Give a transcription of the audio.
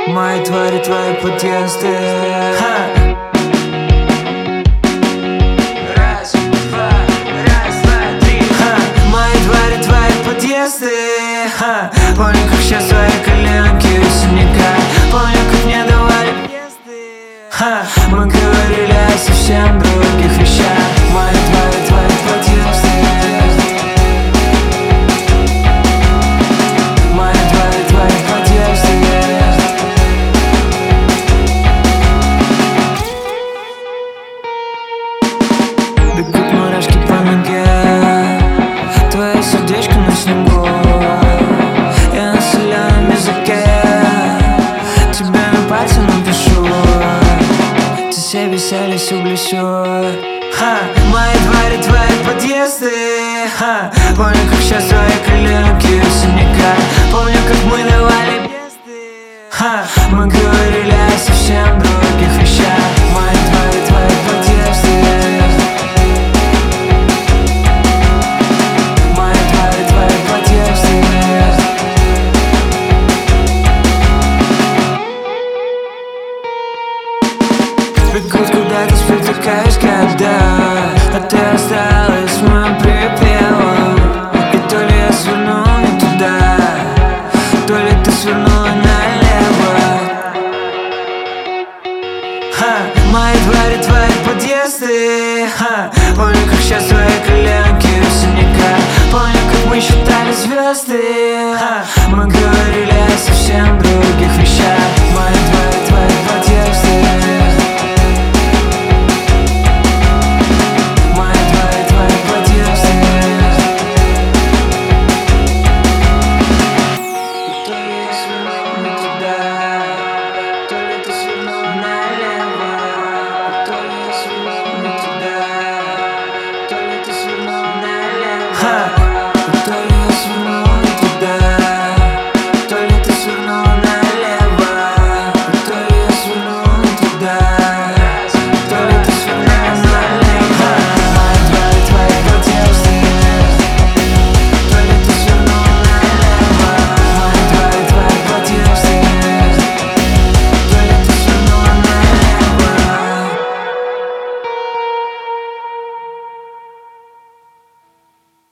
Мои твари, твои подъезды. Раз, два, три. Мои твари, твои подъезды. Помню, как сейчас свои коленки у синяка. Помню, как мне давали въезды. Мы говорили о совсем других вещах. Мои твои подъезды. Бегут мурашки по ноге, твое сердечко на снегу. Я на соленом языке тебе на пальце напишу. Ты все веселись в лесу. Мои двери, твои подъезды. Помню, как сейчас твои коленки у синяка. Помню, как мы давали въезды. Мы говорили о совсем других вещах. Мои твои подъезды. Бегут куда-то, спотыкаясь, когда ты осталась моим припевом. И то ли я свернул не туда, то ли ты свернула налево. Мои двери, твои подъезды. Помню, как сейчас твои коленки у синяка. Помню, как мы считали звезды. Мы говорили о совсем других